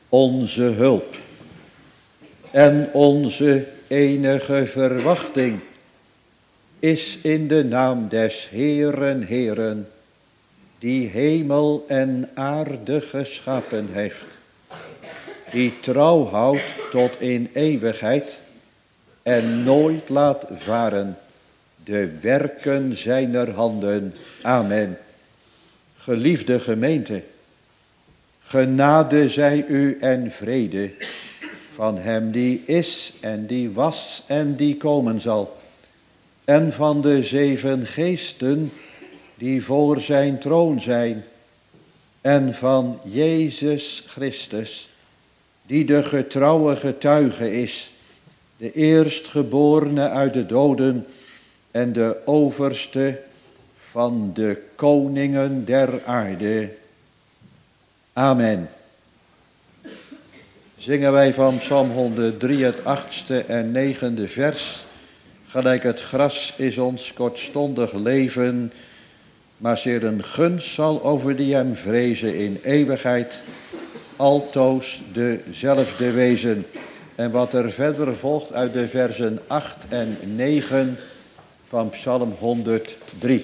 onze hulp en onze enige verwachting is in de naam des Heeren Heeren, die hemel en aarde geschapen heeft, die trouw houdt tot in eeuwigheid en nooit laat varen de werken zijner handen. Amen. Geliefde gemeente, genade zij u en vrede van hem die is en die was en die komen zal, en van de 7 geesten die voor zijn troon zijn, en van Jezus Christus, die de getrouwe getuige is, de eerstgeborene uit de doden en de overste van de koningen der aarde. Amen. Zingen wij van Psalm 103 het 8e en 9e vers. Gelijk het gras is ons kortstondig leven, maar zeer een gunst zal over die hem vrezen in eeuwigheid altoos dezelfde wezen. En wat er verder volgt uit de versen 8 en 9 van Psalm 103.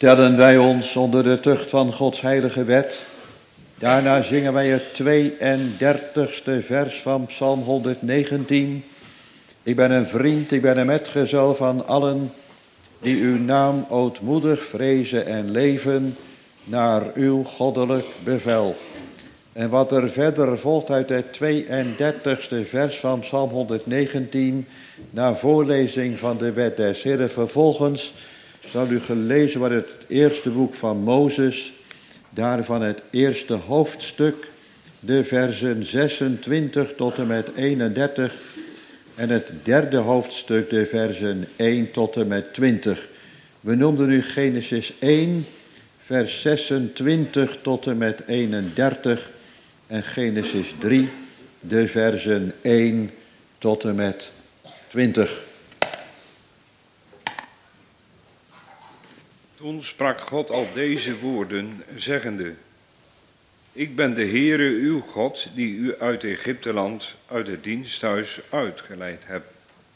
stellen wij ons onder de tucht van Gods heilige wet. Daarna zingen wij het 32e vers van Psalm 119. Ik ben een vriend, ik ben een metgezel van allen die uw naam ootmoedig vrezen en leven naar uw goddelijk bevel. En wat er verder volgt uit het 32e vers van Psalm 119, na voorlezing van de wet des Heren, vervolgens zal u gelezen worden het eerste boek van Mozes, daarvan het eerste hoofdstuk, de versen 26 tot en met 31, en het derde hoofdstuk, de versen 1 tot en met 20. We noemden nu Genesis 1, vers 26 tot en met 31, en Genesis 3, de versen 1 tot en met 20. Toen sprak God al deze woorden, zeggende: Ik ben de Heere uw God, die u uit Egypteland, uit het diensthuis uitgeleid heb.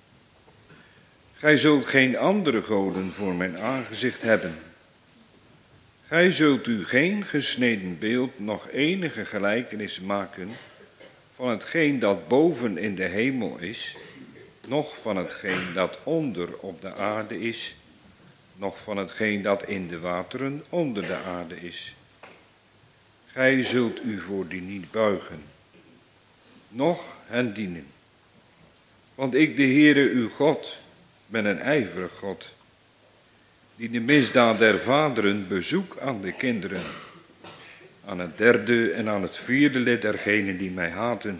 Gij zult geen andere goden voor mijn aangezicht hebben. Gij zult u geen gesneden beeld, nog enige gelijkenis maken van hetgeen dat boven in de hemel is, noch van hetgeen dat onder op de aarde is, noch van hetgeen dat in de wateren onder de aarde is. Gij zult u voor die niet buigen, noch hen dienen. Want ik, de Heere uw God, ben een ijverig God, die de misdaad der vaderen bezoek aan de kinderen, aan het derde en aan het vierde lid dergenen die mij haten.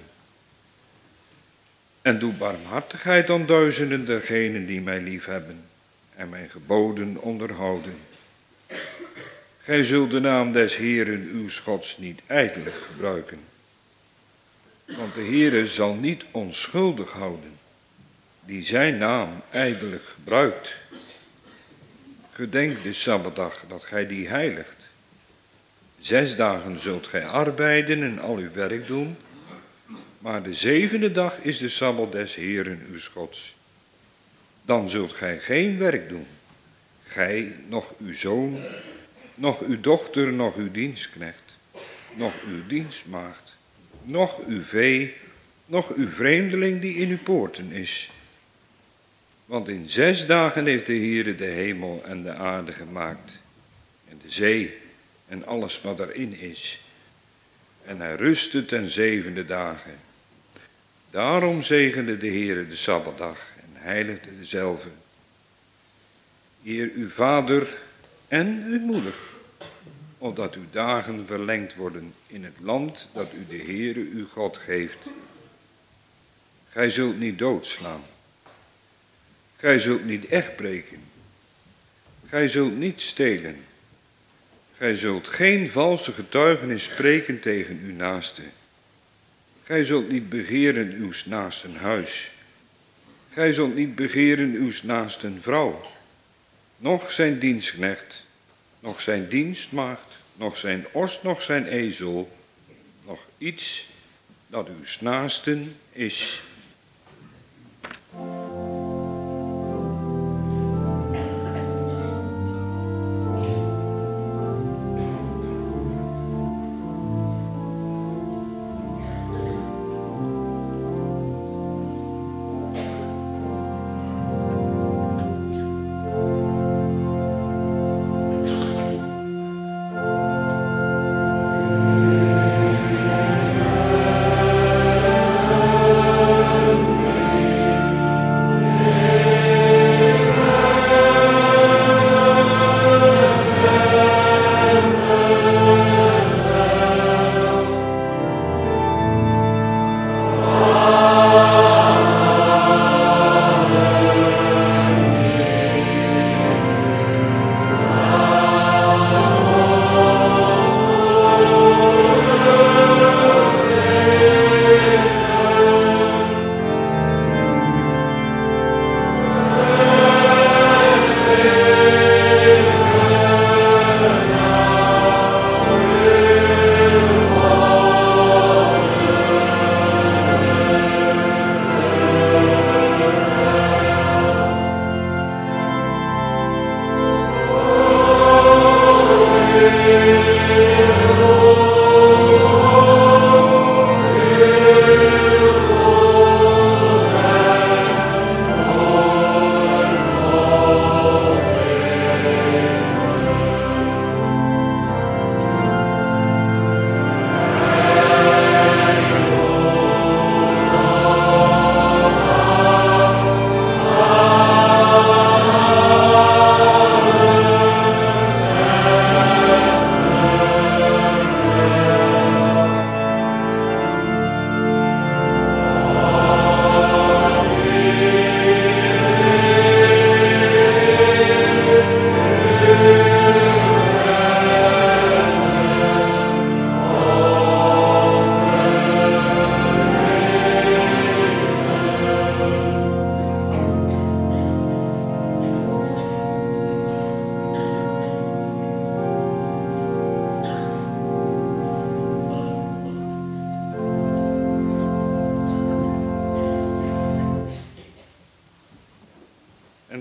En doe barmhartigheid aan duizenden dergenen die mij liefhebben en mijn geboden onderhouden. Gij zult de naam des Heeren uw Gods niet ijdelig gebruiken. Want de Heere zal niet onschuldig houden, die zijn naam ijdelig gebruikt. Gedenk de Sabbatdag dat gij die heiligt. 6 dagen zult gij arbeiden en al uw werk doen, maar de 7e dag is de Sabbat des Heeren uw Gods. Dan zult gij geen werk doen, gij, noch uw zoon, noch uw dochter, noch uw dienstknecht, noch uw dienstmaagd, noch uw vee, noch uw vreemdeling die in uw poorten is. Want in 6 dagen heeft de Heere de hemel en de aarde gemaakt, en de zee en alles wat erin is. En hij rustte ten 7e dagen. Daarom zegende de Heere de Sabbatdag en heiligde dezelve. Eer uw vader en uw moeder, opdat uw dagen verlengd worden in het land dat u de Heere uw God geeft. Gij zult niet doodslaan. Gij zult niet echt breken. Gij zult niet stelen. Gij zult geen valse getuigenis spreken tegen uw naaste. Gij zult niet begeren uw naasten huis. Gij zult niet begeren uw naasten vrouw, noch zijn dienstknecht, noch zijn dienstmaagd, noch zijn os, noch zijn ezel, noch iets dat uw naasten is.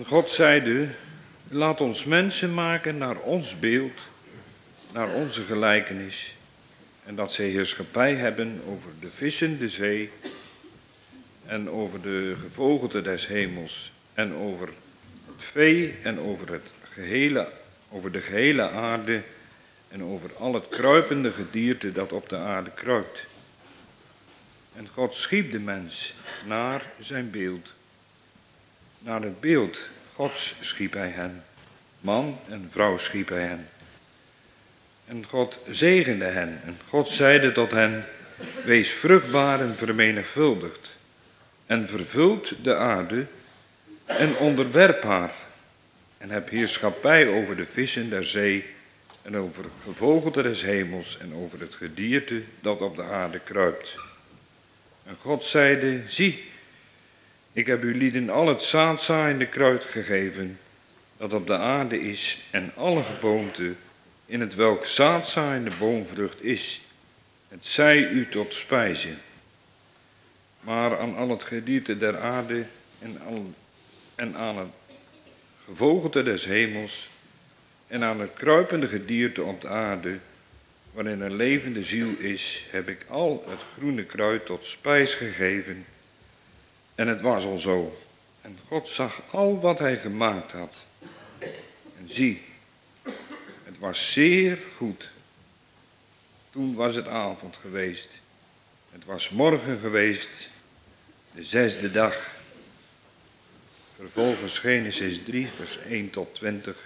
God zeide, laat ons mensen maken naar ons beeld, naar onze gelijkenis. En dat zij heerschappij hebben over de vissen, de zee, en over de gevogelte des hemels, en over het vee, en over de gehele aarde, en over al het kruipende gedierte dat op de aarde kruipt. En God schiep de mens naar zijn beeld. Naar het beeld Gods schiep hij hen. Man en vrouw schiep hij hen. En God zegende hen. En God zeide tot hen, wees vruchtbaar en vermenigvuldigd. En vervult de aarde en onderwerp haar. En heb heerschappij over de vissen der zee en over het gevogelte des hemels en over het gedierte dat op de aarde kruipt. En God zeide, zie, ik heb u lieden al het zaadzaaiende kruid gegeven, dat op de aarde is, en alle geboomte, in het welk zaadzaaiende boomvrucht is. Het zij u tot spijze. Maar aan al het gedierte der aarde en aan het gevogelte des hemels en aan het kruipende gedierte op de aarde, waarin een levende ziel is, heb ik al het groene kruid tot spijs gegeven. En het was al zo. En God zag al wat hij gemaakt had. En zie, het was zeer goed. Toen was het avond geweest. Het was morgen geweest, de 6e dag. Vervolgens Genesis 3, vers 1 tot 20.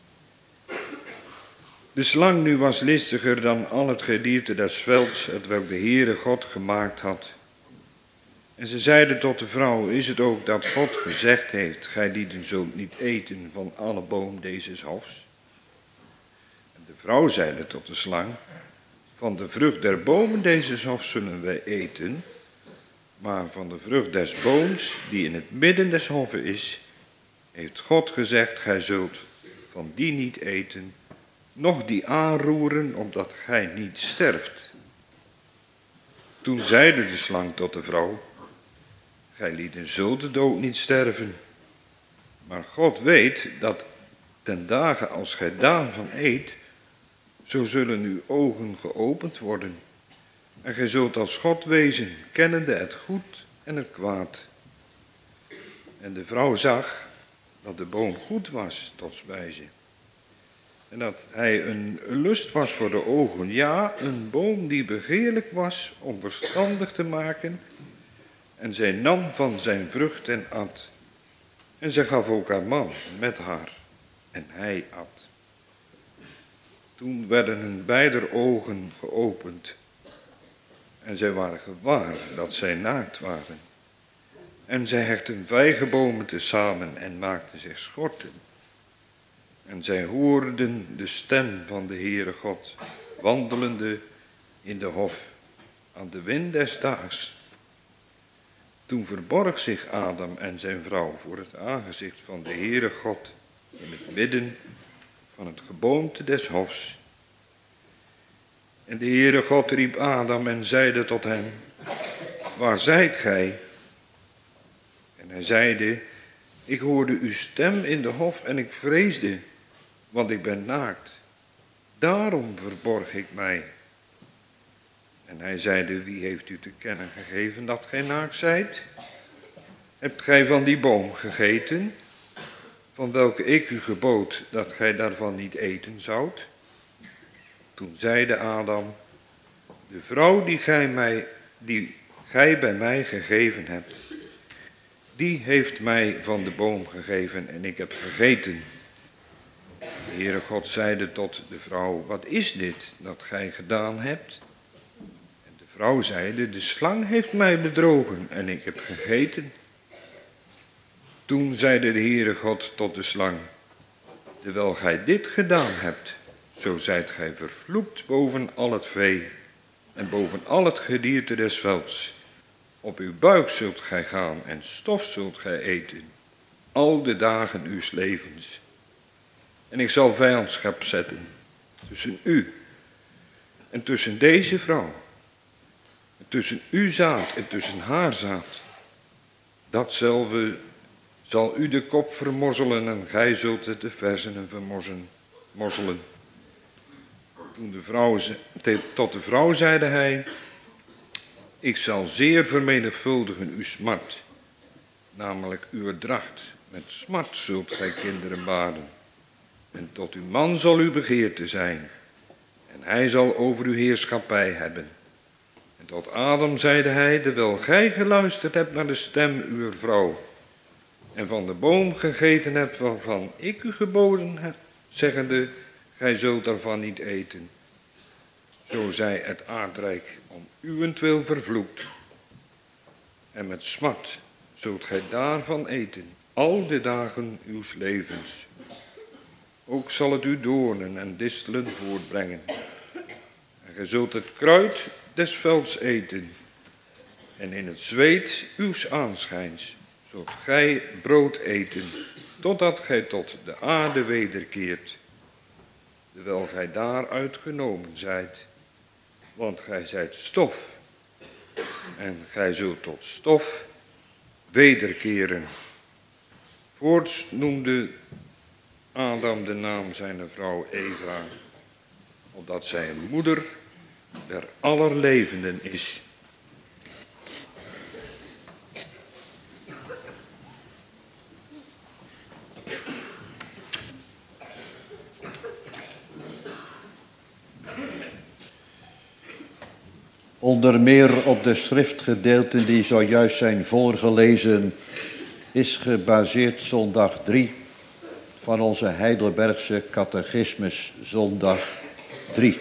De slang nu was listiger dan al het gedierte des velds, hetwelk de Heere God gemaakt had. En ze zeiden tot de vrouw, is het ook dat God gezegd heeft, gij lieden zult niet eten van alle boom deze hofs? En de vrouw zeide tot de slang, van de vrucht der bomen deze hofs zullen wij eten, maar van de vrucht des booms, die in het midden des hoffen is, heeft God gezegd, gij zult van die niet eten, noch die aanroeren, opdat gij niet sterft. Toen zeide de slang tot de vrouw, gij lieden zult de dood niet sterven, maar God weet dat ten dagen als gij daarvan eet, zo zullen uw ogen geopend worden. En gij zult als God wezen, kennende het goed en het kwaad. En de vrouw zag dat de boom goed was tot spijze. En dat hij een lust was voor de ogen, ja, een boom die begeerlijk was om verstandig te maken. En zij nam van zijn vrucht en at. En zij gaf ook haar man met haar. En hij at. Toen werden hun beider ogen geopend. En zij waren gewaar dat zij naakt waren. En zij hechtten vijgenbomen tezamen en maakten zich schorten. En zij hoorden de stem van de Heere God, wandelende in de hof, aan de wind des daags. Toen verborg zich Adam en zijn vrouw voor het aangezicht van de Heere God, in het midden van het geboomte des hofs. En de Heere God riep Adam en zeide tot hem, waar zijt gij? En hij zeide, ik hoorde uw stem in de hof en ik vreesde, want ik ben naakt. Daarom verborg ik mij. En hij zeide, wie heeft u te kennen gegeven dat gij naakt zijt? Hebt gij van die boom gegeten, van welke ik u gebood dat gij daarvan niet eten zoudt? Toen zeide Adam, de vrouw die gij bij mij gegeven hebt, die heeft mij van de boom gegeven en ik heb gegeten. De Heere God zeide tot de vrouw, wat is dit dat gij gedaan hebt? En de vrouw zeide, de slang heeft mij bedrogen en ik heb gegeten. Toen zeide de Heere God tot de slang, terwijl gij dit gedaan hebt, zo zijt gij vervloekt boven al het vee en boven al het gedierte des velds. Op uw buik zult gij gaan en stof zult gij eten, al de dagen uws levens. En ik zal vijandschap zetten tussen u en tussen deze vrouw, en tussen uw zaad en tussen haar zaad. Datzelfde zal u de kop vermozzelen en gij zult de versenen vermozzelen. Tot de vrouw zeide hij, ik zal zeer vermenigvuldigen uw smart, namelijk uw dracht. Met smart zult gij kinderen baren. En tot uw man zal uw begeerte zijn. En hij zal over uw heerschappij hebben. En tot Adam zeide hij, terwijl gij geluisterd hebt naar de stem uw vrouw. En van de boom gegeten hebt waarvan ik u geboden heb, zeggende, gij zult daarvan niet eten. Zo zij het aardrijk om uwentwil vervloekt. En met smart zult gij daarvan eten, al de dagen uw levens. Ook zal het u doornen en distelen voortbrengen. En gij zult het kruid des velds eten. En in het zweet uws aanschijns zult gij brood eten, totdat gij tot de aarde wederkeert. Terwijl gij daaruit genomen zijt. Want gij zijt stof. En gij zult tot stof wederkeren. Voorts noemde Adam de naam zijn vrouw Eva, opdat zij een moeder der allerlevenden is. Onder meer op de schriftgedeelten die zojuist zijn voorgelezen is gebaseerd zondag 3 van onze Heidelbergse catechismus, zondag 3.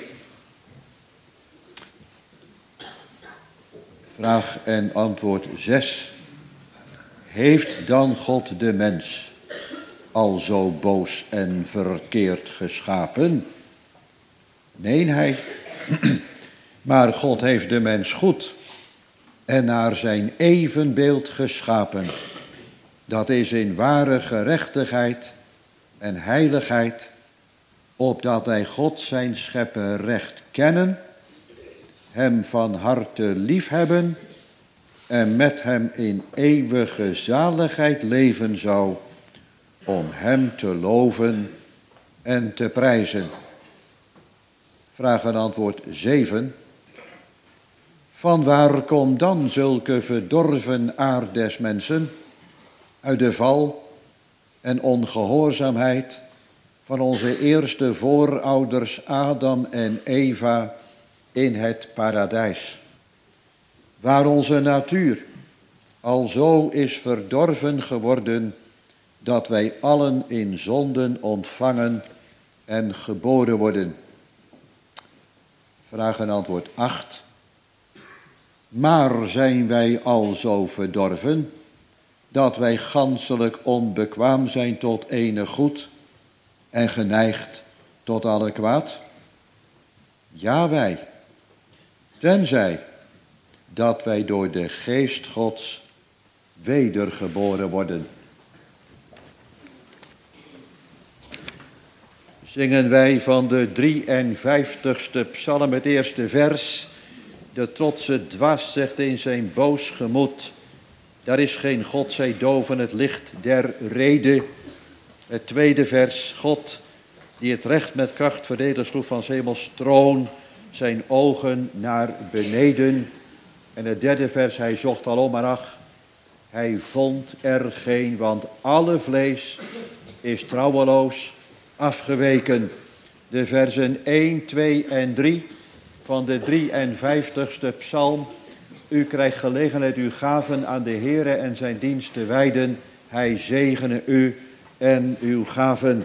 Vraag en antwoord 6. Heeft dan God de mens al zo boos en verkeerd geschapen? Nee, hij. Maar God heeft de mens goed en naar zijn evenbeeld geschapen. Dat is in ware gerechtigheid en heiligheid, opdat hij God zijn schepper recht kennen, hem van harte liefhebben en met hem in eeuwige zaligheid leven zou, om hem te loven en te prijzen. Vraag en antwoord 7. Vanwaar komt dan zulke verdorven aard des mensen? Uit de val en ongehoorzaamheid van onze eerste voorouders Adam en Eva in het paradijs. Waar onze natuur al zo is verdorven geworden, dat wij allen in zonden ontvangen en geboren worden. Vraag en antwoord 8. Maar zijn wij al zo verdorven, dat wij ganselijk onbekwaam zijn tot enig goed en geneigd tot alle kwaad? Ja, wij, tenzij dat wij door de geest Gods wedergeboren worden. Zingen wij van de 53ste psalm het eerste vers. De trotse dwaas zegt in zijn boos gemoed, daar is geen God, zij doven het licht der rede. Het tweede vers, God die het recht met kracht verdedigd sloeg van 's hemels troon, zijn ogen naar beneden. En het derde vers, hij zocht alom maar ach, hij vond er geen, want alle vlees is trouweloos afgeweken. De versen 1, 2 en 3 van de 53ste psalm. U krijgt gelegenheid uw gaven aan de Heere en zijn dienst te wijden. Hij zegene u en uw gaven.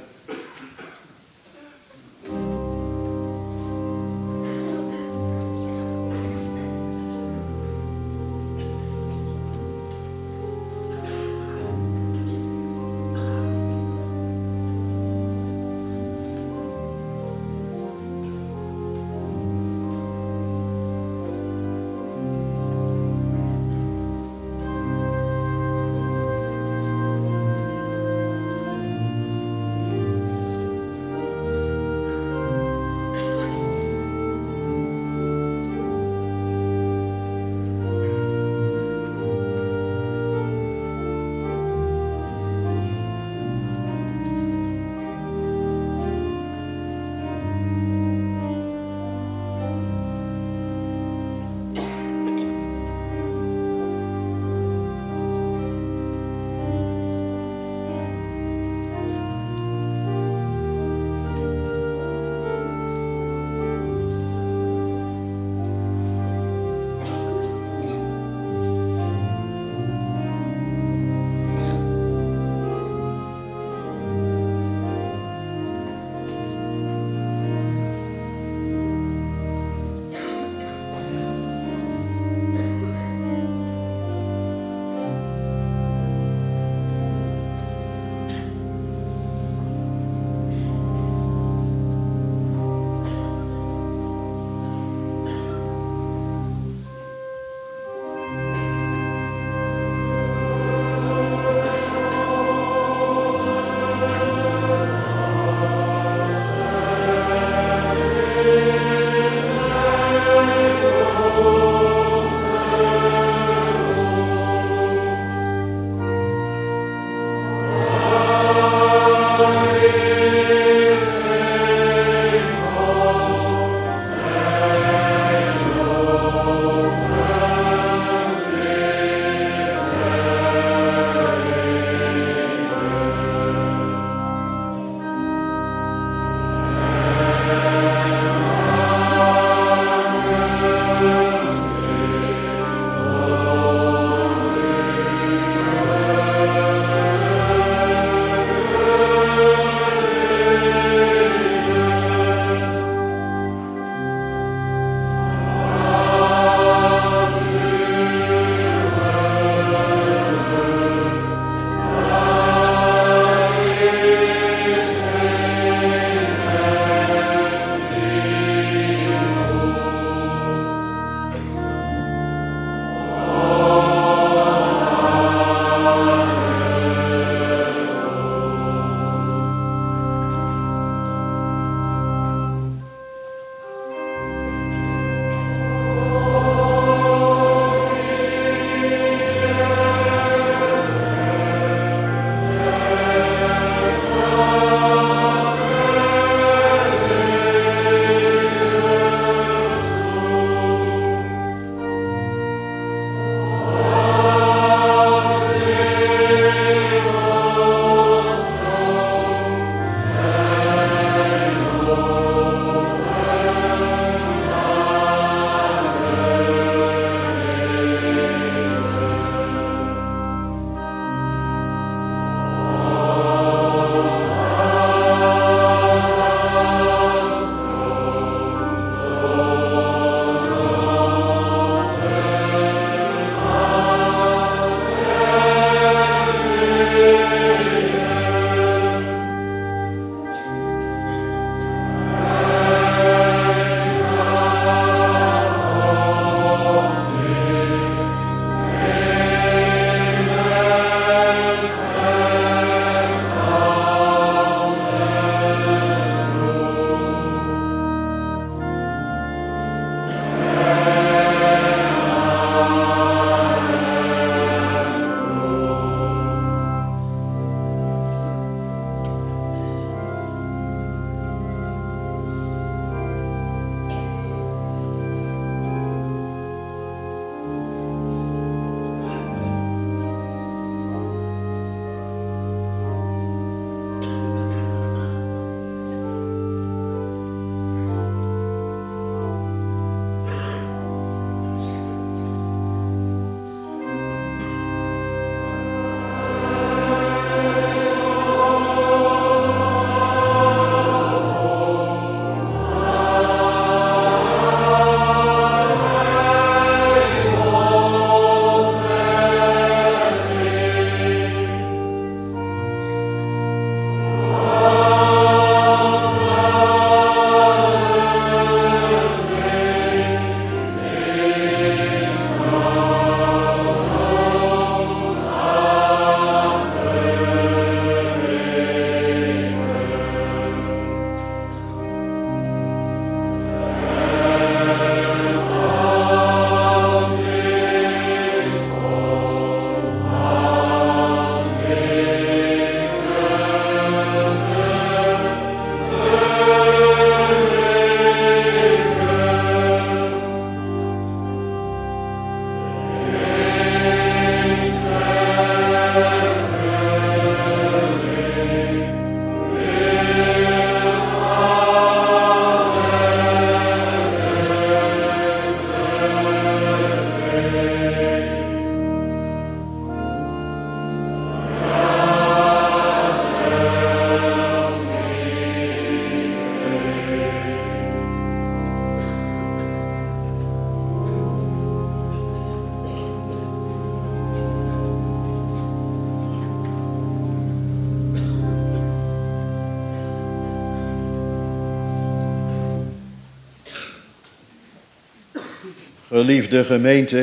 Geliefde gemeente,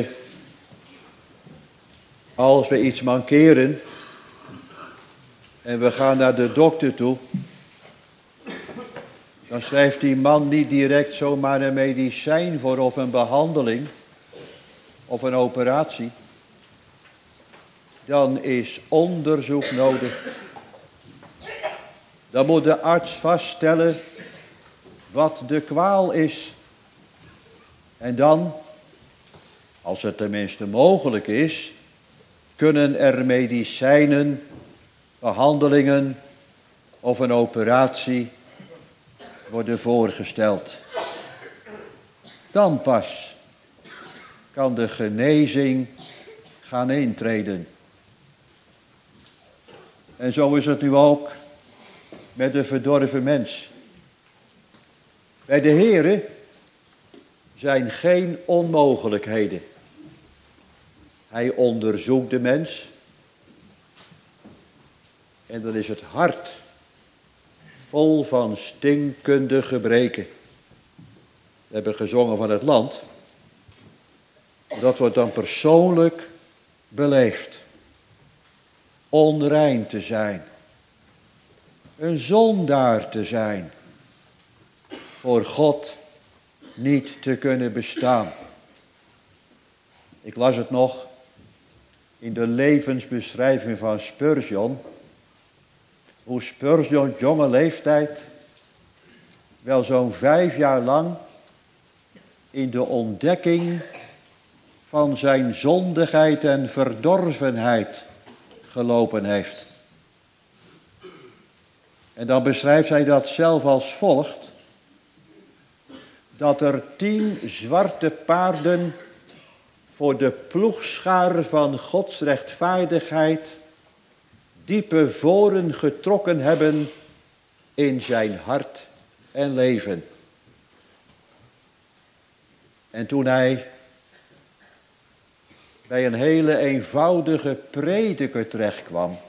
als we iets mankeren en we gaan naar de dokter toe, dan schrijft die man niet direct zomaar een medicijn voor of een behandeling of een operatie. Dan is onderzoek nodig. Dan moet de arts vaststellen wat de kwaal is. En dan, als het tenminste mogelijk is, kunnen er medicijnen, behandelingen of een operatie worden voorgesteld. Dan pas kan de genezing gaan intreden. En zo is het nu ook met de verdorven mens. Bij de Here zijn geen onmogelijkheden. Hij onderzoekt de mens. En dan is het hart vol van stinkende gebreken. We hebben gezongen van het land. Dat wordt dan persoonlijk beleefd. Onrein te zijn. Een zondaar te zijn. Voor God niet te kunnen bestaan. Ik las het nog in de levensbeschrijving van Spurgeon. Hoe Spurgeon jonge leeftijd wel zo'n 5 jaar lang in de ontdekking van zijn zondigheid en verdorvenheid gelopen heeft. En dan beschrijft hij dat zelf als volgt. Dat er 10 zwarte paarden voor de ploegschaar van Gods rechtvaardigheid diepe voren getrokken hebben in zijn hart en leven. En toen hij bij een hele eenvoudige prediker terechtkwam,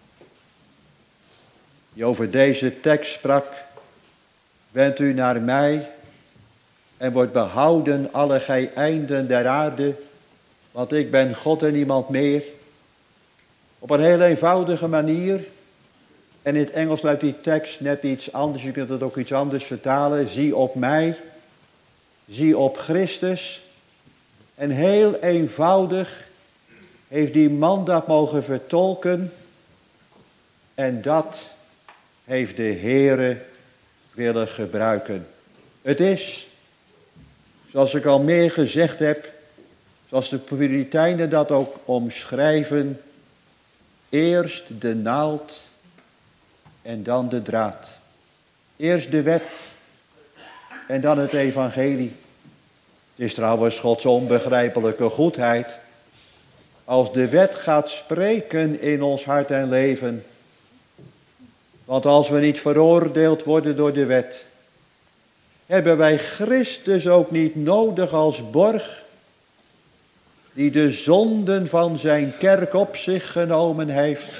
die over deze tekst sprak: Wend u naar mij en wordt behouden alle gij einden der aarde, want ik ben God en niemand meer. Op een heel eenvoudige manier. En in het Engels luidt die tekst net iets anders. Je kunt het ook iets anders vertalen. Zie op mij. Zie op Christus. En heel eenvoudig heeft die man dat mogen vertolken. En dat heeft de Heere willen gebruiken. Het is, zoals ik al meer gezegd heb, zoals de Puritijnen dat ook omschrijven, eerst de naald en dan de draad. Eerst de wet en dan het evangelie. Het is trouwens Gods onbegrijpelijke goedheid. Als de wet gaat spreken in ons hart en leven. Want als we niet veroordeeld worden door de wet, hebben wij Christus ook niet nodig als borg, die de zonden van zijn kerk op zich genomen heeft,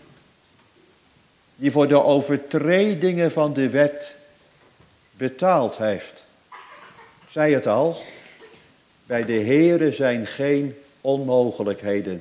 die voor de overtredingen van de wet betaald heeft. Ik zei het al, bij de Heere zijn geen onmogelijkheden.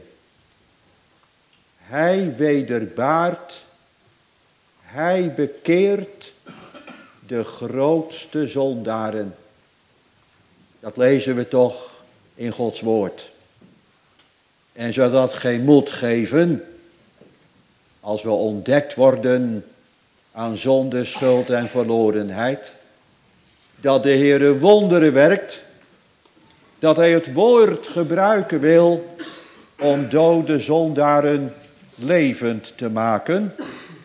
Hij wederbaart, hij bekeert de grootste zondaren. Dat lezen we toch in Gods woord. En zou dat geen moed geven als we ontdekt worden aan zonde, schuld en verlorenheid, dat de Heere wonderen werkt, dat hij het woord gebruiken wil om dode zondaren levend te maken.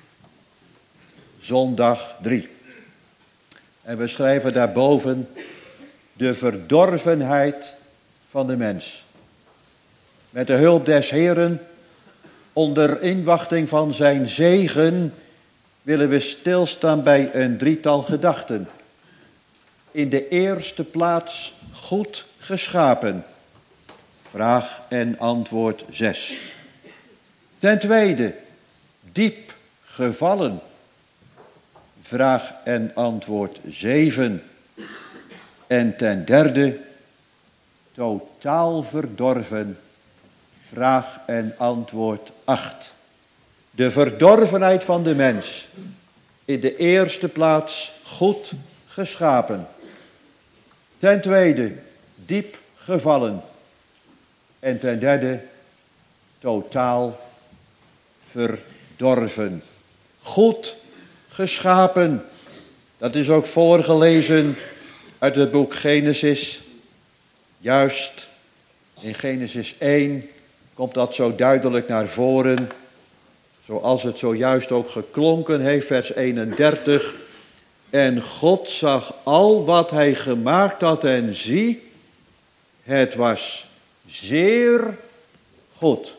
Zondag 3. En we schrijven daarboven de verdorvenheid van de mens. Met de hulp des Heeren, onder inwachting van zijn zegen, willen we stilstaan bij een drietal gedachten. In de eerste plaats goed geschapen. Vraag en antwoord 6. Ten tweede, diep gevallen. Vraag en antwoord 7. En ten derde, totaal verdorven. Vraag en antwoord 8. De verdorvenheid van de mens. In de eerste plaats goed geschapen. Ten tweede, diep gevallen. En ten derde, totaal verdorven. Goed geschapen. Dat is ook voorgelezen uit het boek Genesis. Juist in Genesis 1 komt dat zo duidelijk naar voren. Zoals het zojuist ook geklonken heeft, vers 31. En God zag al wat hij gemaakt had en zie, het was zeer goed.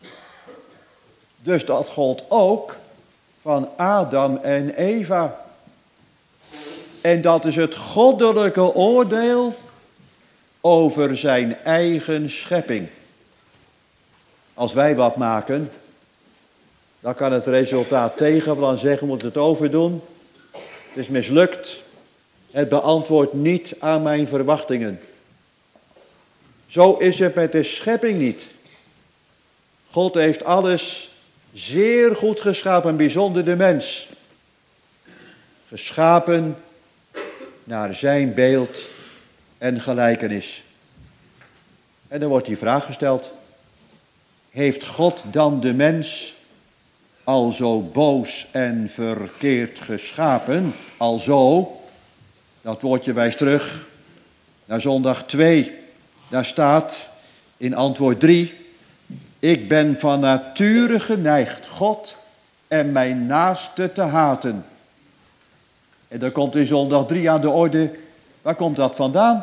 Dus dat gold ook van Adam en Eva. En dat is het goddelijke oordeel over zijn eigen schepping. Als wij wat maken, dan kan het resultaat tegenvallen en zeggen, we moeten het overdoen. Het is mislukt. Het beantwoordt niet aan mijn verwachtingen. Zo is het met de schepping niet. God heeft alles zeer goed geschapen, bijzonder de mens. Geschapen naar zijn beeld en gelijkenis. En dan wordt die vraag gesteld. Heeft God dan de mens al zo boos en verkeerd geschapen? Alzo, dat woordje wijst terug naar zondag 2. Daar staat in antwoord 3. Ik ben van nature geneigd God en mijn naaste te haten. En dan komt in zondag 3 aan de orde. Waar komt dat vandaan?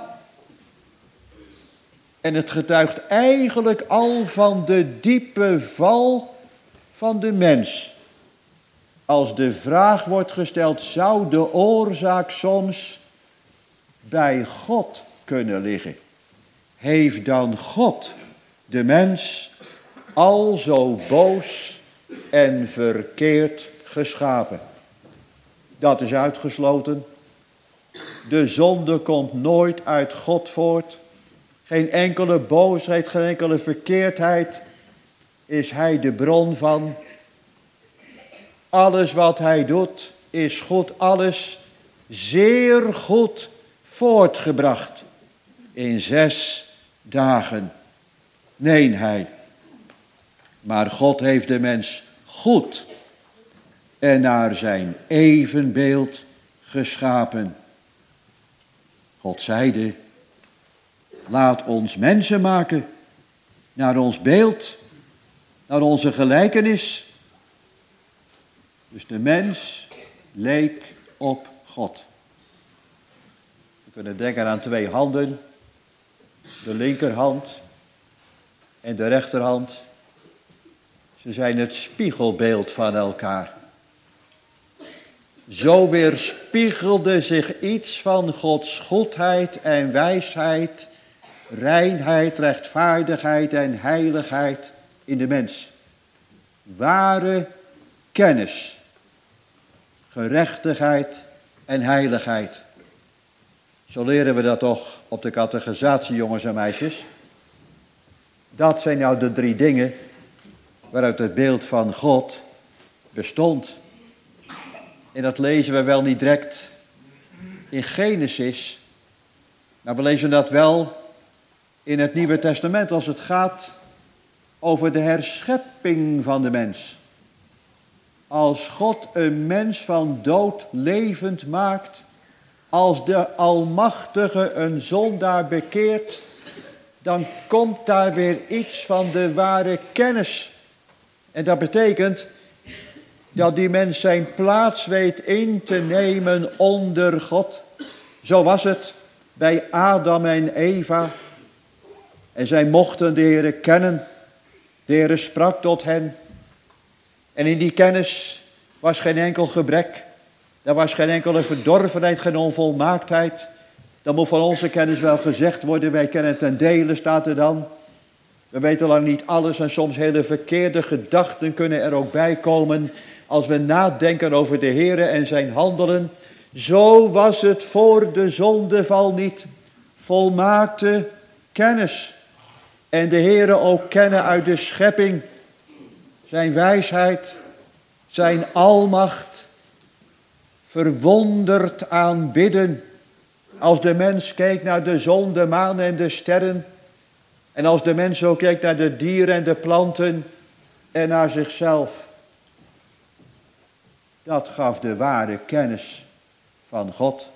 En het getuigt eigenlijk al van de diepe val van de mens. Als de vraag wordt gesteld, zou de oorzaak soms bij God kunnen liggen? Heeft dan God de mens al zo boos en verkeerd geschapen? Dat is uitgesloten. De zonde komt nooit uit God voort. Geen enkele boosheid, geen enkele verkeerdheid is hij de bron van. Alles wat hij doet is goed, alles zeer goed voortgebracht in 6 dagen. Nee, hij. Maar God heeft de mens goed en naar zijn evenbeeld geschapen. God zeide, laat ons mensen maken naar ons beeld, naar onze gelijkenis. Dus de mens leek op God. We kunnen denken aan 2 handen, de linkerhand en de rechterhand. Ze zijn het spiegelbeeld van elkaar. Zo weerspiegelde zich iets van Gods goedheid en wijsheid, reinheid, rechtvaardigheid en heiligheid in de mens. Ware kennis, gerechtigheid en heiligheid. Zo leren we dat toch op de catechisatie, jongens en meisjes. Dat zijn nou de 3 dingen waaruit het beeld van God bestond. En dat lezen we wel niet direct in Genesis, maar we lezen dat wel in het Nieuwe Testament als het gaat over de herschepping van de mens. Als God een mens van dood levend maakt, als de Almachtige een zondaar bekeert, dan komt daar weer iets van de ware kennis. En dat betekent dat die mens zijn plaats weet in te nemen onder God. Zo was het bij Adam en Eva. En zij mochten de Heere kennen. De Heere sprak tot hen. En in die kennis was geen enkel gebrek. Er was geen enkele verdorvenheid, geen onvolmaaktheid. Dan moet van onze kennis wel gezegd worden, wij kennen ten dele, staat er dan. We weten lang niet alles en soms hele verkeerde gedachten kunnen er ook bij komen als we nadenken over de Heere en zijn handelen. Zo was het voor de zondeval niet. Volmaakte kennis. En de Heere ook kennen uit de schepping. Zijn wijsheid, zijn almacht. Verwonderd aanbidden. Als de mens keek naar de zon, de maan en de sterren. En als de mens ook keek naar de dieren en de planten. En naar zichzelf. Dat gaf de ware kennis van God.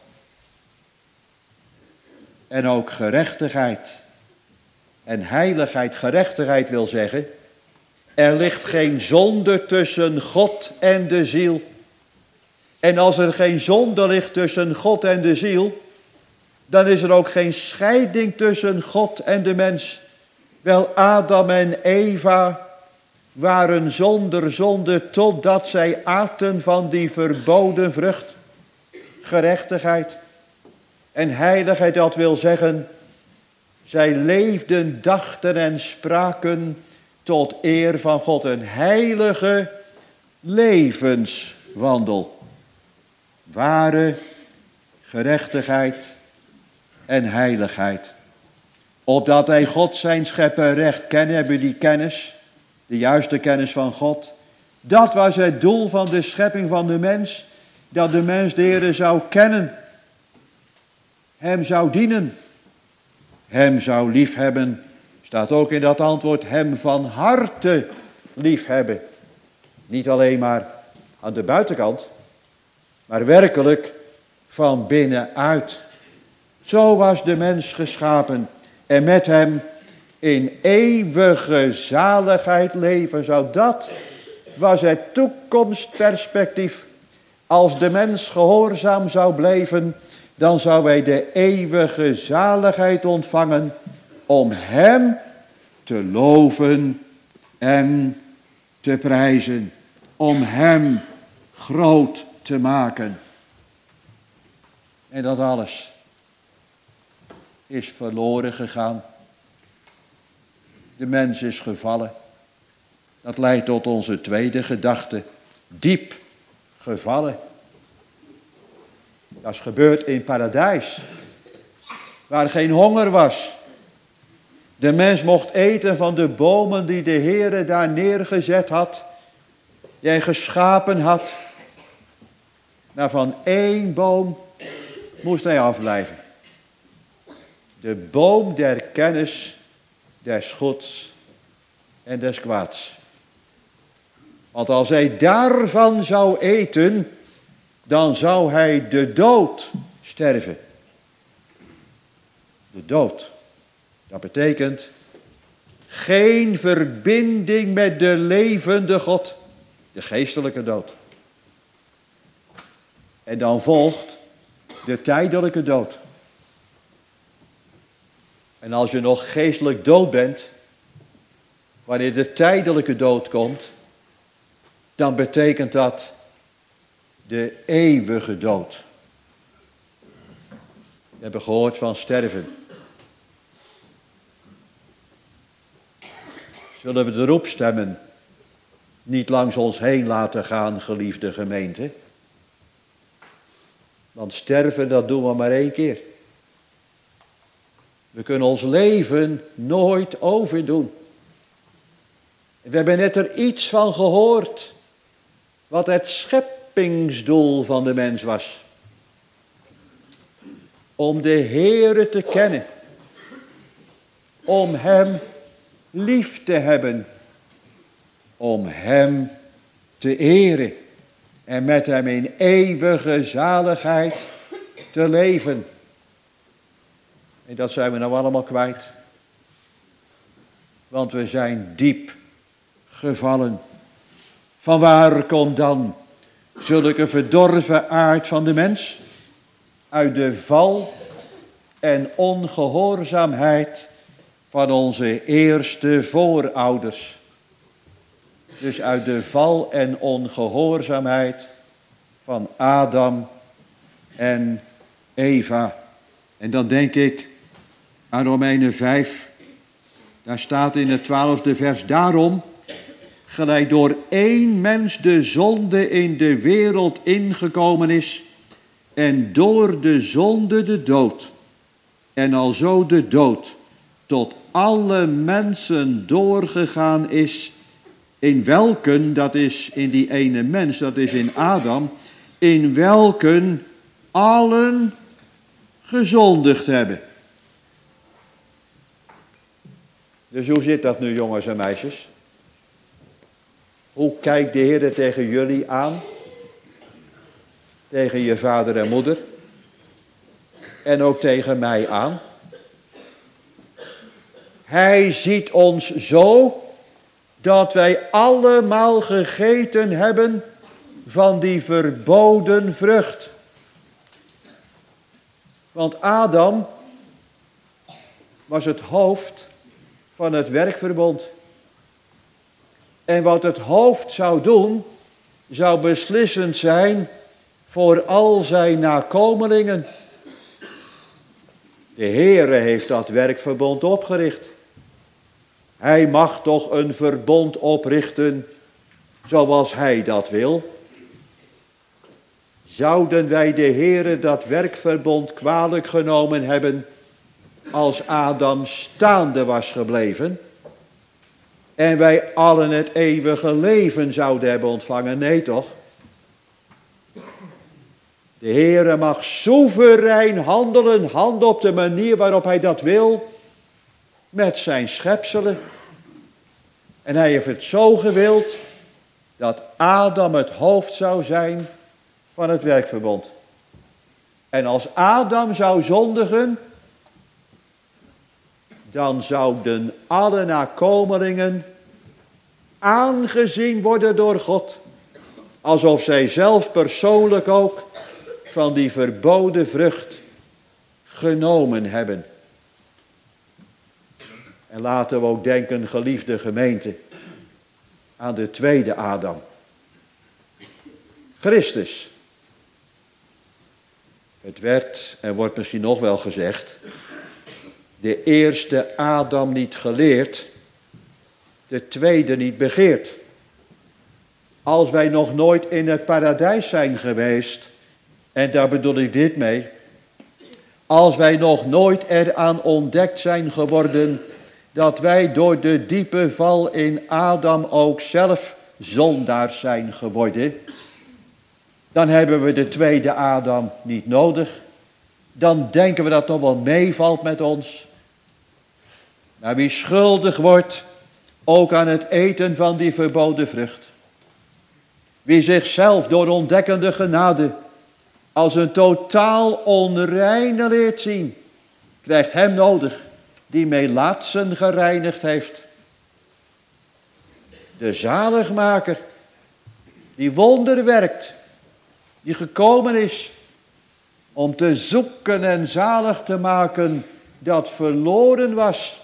En ook gerechtigheid. En heiligheid, gerechtigheid wil zeggen. Er ligt geen zonde tussen God en de ziel. En als er geen zonde ligt tussen God en de ziel, dan is er ook geen scheiding tussen God en de mens. Wel, Adam en Eva waren zonder zonde totdat zij aten van die verboden vrucht. Gerechtigheid en heiligheid, dat wil zeggen, zij leefden, dachten en spraken tot eer van God. Een heilige levenswandel. Ware gerechtigheid en heiligheid. Opdat hij God zijn schepper recht kennen, hebben we die kennis, de juiste kennis van God. Dat was het doel van de schepping van de mens. Dat de mens de Heere zou kennen. Hem zou dienen. Hem zou liefhebben. Staat ook in dat antwoord, hem van harte liefhebben. Niet alleen maar aan de buitenkant, maar werkelijk van binnenuit. Zo was de mens geschapen en met hem in eeuwige zaligheid leven zou. Dat was het toekomstperspectief. Als de mens gehoorzaam zou blijven, dan zou hij de eeuwige zaligheid ontvangen om hem te loven en te prijzen. Om hem groot te maken. En dat alles is verloren gegaan. De mens is gevallen. Dat leidt tot onze tweede gedachte. Diep gevallen. Dat is gebeurd in paradijs. Waar geen honger was. De mens mocht eten van de bomen die de Heere daar neergezet had. Die hij geschapen had. Maar van één boom moest hij afblijven. De boom der kennis des goeds en des kwaads. Want als hij daarvan zou eten, dan zou hij de dood sterven. De dood. Dat betekent geen verbinding met de levende God. De geestelijke dood. En dan volgt de tijdelijke dood. En als je nog geestelijk dood bent, wanneer de tijdelijke dood komt, dan betekent dat de eeuwige dood. We hebben gehoord van sterven. Zullen we de roepstemmen niet langs ons heen laten gaan, geliefde gemeente? Want sterven, dat doen we maar één keer. We kunnen ons leven nooit overdoen. We hebben net er iets van gehoord, wat het scheppingsdoel van de mens was. Om de Heere te kennen. Om hem lief te hebben. Om hem te eren. En met hem in eeuwige zaligheid te leven. En dat zijn we nou allemaal kwijt. Want we zijn diep gevallen. Vanwaar komt dan zulke verdorven aard van de mens? Uit de val en ongehoorzaamheid van onze eerste voorouders. Dus uit de val en ongehoorzaamheid van Adam en Eva. En dan denk ik aan Romeinen 5. Daar staat in het 12e vers. Daarom, gelijk door één mens de zonde in de wereld ingekomen is. En door de zonde de dood. En alzo de dood tot alle mensen doorgegaan is, in welken, dat is in die ene mens, dat is in Adam, in welken allen gezondigd hebben. Dus hoe zit dat nu, jongens en meisjes? Hoe kijkt de Heer tegen jullie aan? Tegen je vader en moeder? En ook tegen mij aan? Hij ziet ons zo dat wij allemaal gegeten hebben van die verboden vrucht. Want Adam was het hoofd van het werkverbond. En wat het hoofd zou doen, zou beslissend zijn voor al zijn nakomelingen. De Heere heeft dat werkverbond opgericht. Hij mag toch een verbond oprichten zoals hij dat wil. Zouden wij de Heere dat werkverbond kwalijk genomen hebben als Adam staande was gebleven en wij allen het eeuwige leven zouden hebben ontvangen? Nee toch? De Heere mag soeverein handelen op de manier waarop hij dat wil met zijn schepselen. En hij heeft het zo gewild dat Adam het hoofd zou zijn van het werkverbond. En als Adam zou zondigen, dan zouden alle nakomelingen aangezien worden door God, alsof zij zelf persoonlijk ook van die verboden vrucht genomen hebben. En laten we ook denken, geliefde gemeente, aan de tweede Adam. Christus. Het werd, en wordt misschien nog wel gezegd, de eerste Adam niet geleerd, de tweede niet begeerd. Als wij nog nooit in het paradijs zijn geweest, en daar bedoel ik dit mee, als wij nog nooit eraan ontdekt zijn geworden dat wij door de diepe val in Adam ook zelf zondaars zijn geworden, dan hebben we de tweede Adam niet nodig. Dan denken we dat het nog wel meevalt met ons. Maar wie schuldig wordt, ook aan het eten van die verboden vrucht, wie zichzelf door ontdekkende genade als een totaal onreine leert zien, krijgt hem nodig die melaatsen gereinigd heeft. De zaligmaker, die wonder werkt, die gekomen is om te zoeken en zalig te maken dat verloren was.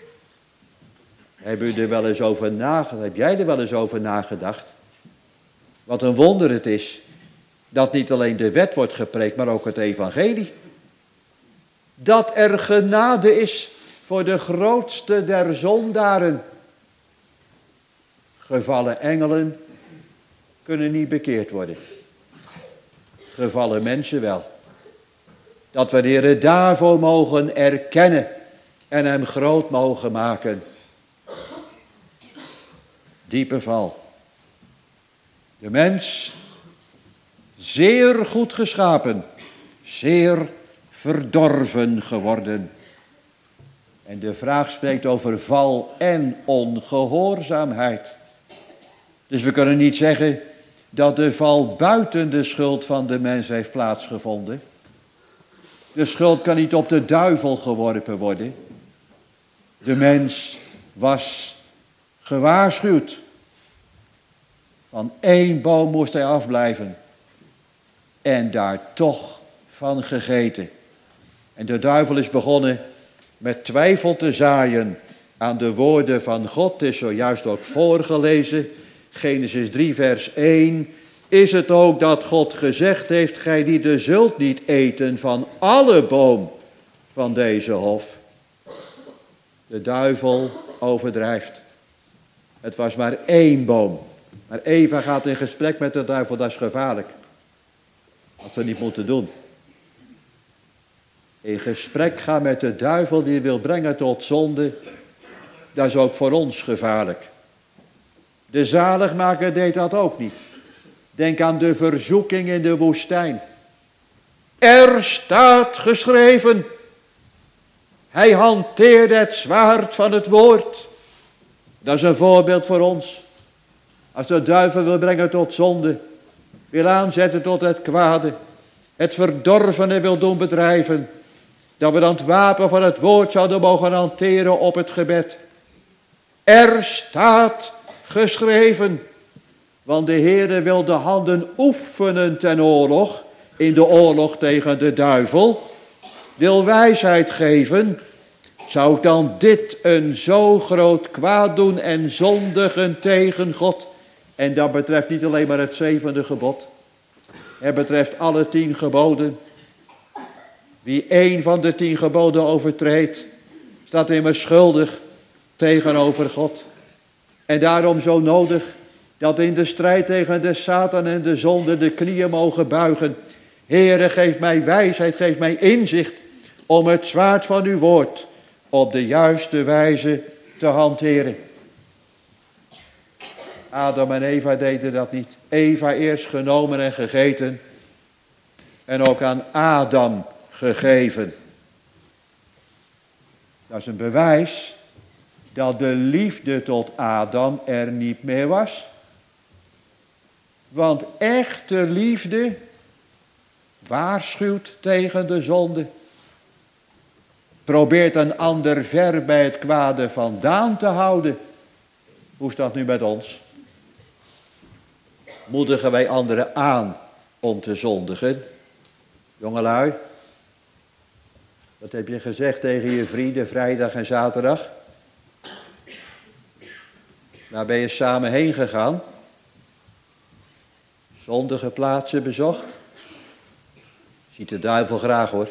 Heb jij er wel eens over nagedacht? Wat een wonder het is dat niet alleen de wet wordt gepreekt, maar ook het evangelie. Dat er genade is voor de grootste der zondaren. Gevallen engelen kunnen niet bekeerd worden. Gevallen mensen wel. Dat we de Heer daarvoor mogen erkennen en hem groot mogen maken. Diepe val. De mens, zeer goed geschapen, zeer verdorven geworden. En de vraag spreekt over val en ongehoorzaamheid. Dus we kunnen niet zeggen dat de val buiten de schuld van de mens heeft plaatsgevonden. De schuld kan niet op de duivel geworpen worden. De mens was gewaarschuwd. Van 1 boom moest hij afblijven. En daar toch van gegeten. En de duivel is begonnen met twijfel te zaaien aan de woorden van God. Het is zojuist ook voorgelezen. Genesis 3 vers 1. Is het ook dat God gezegd heeft, gij lieden zult niet eten van alle boom van deze hof. De duivel overdrijft. Het was maar 1 boom. Maar Eva gaat in gesprek met de duivel, dat is gevaarlijk. Wat we niet moeten doen. in gesprek gaan met de duivel die wil brengen tot zonde, dat is ook voor ons gevaarlijk. De zaligmaker deed dat ook niet. Denk aan de verzoeking in de woestijn. Er staat geschreven. Hij hanteerde het zwaard van het woord. Dat is een voorbeeld voor ons. Als de duivel wil brengen tot zonde, wil aanzetten tot het kwade, het verdorvene wil doen bedrijven, dat we dan het wapen van het woord zouden mogen hanteren op het gebed. Er staat geschreven, want de Heere wil de handen oefenen ten oorlog, in de oorlog tegen de duivel, wil wijsheid geven. Zou dan dit een zo groot kwaad doen en zondigen tegen God? En dat betreft niet alleen maar het 7e gebod. Het betreft alle 10 geboden. Wie 1 van de 10 geboden overtreedt, staat immers schuldig tegenover God. En daarom zo nodig dat in de strijd tegen de Satan en de zonde de knieën mogen buigen. Heere, geef mij wijsheid, geef mij inzicht om het zwaard van uw woord op de juiste wijze te hanteren. Adam en Eva deden dat niet. Eva eerst genomen en gegeten en ook aan Adam gegeven. Dat is een bewijs dat de liefde tot Adam er niet meer was. Want echte liefde waarschuwt tegen de zonde. Probeert een ander ver bij het kwade vandaan te houden. Hoe is dat nu met ons? Moedigen wij anderen aan om te zondigen? Jongelui, wat heb je gezegd tegen je vrienden vrijdag en zaterdag? Daar ben je samen heen gegaan. Zondige plaatsen bezocht. Ziet de duivel graag hoor.